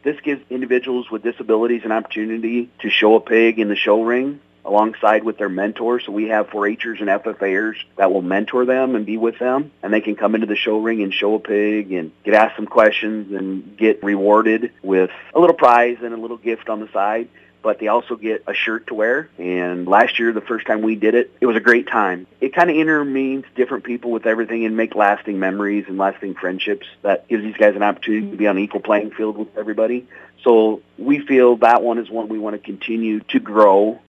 This gives individuals with disabilities an opportunity to show a pig in the show ring alongside with their mentors. So we have 4-H'ers and FFA'ers that will mentor them and be with them, and they can come into the show ring and show a pig and get asked some questions and get rewarded with a little prize and a little gift on the side. But they also get a shirt to wear. And last year, the first time we did it, it was a great time. It kind of intermeans different people with everything and make lasting memories and lasting friendships. That gives these guys an opportunity to be on an equal playing field with everybody. So we feel that one is one we want to continue to grow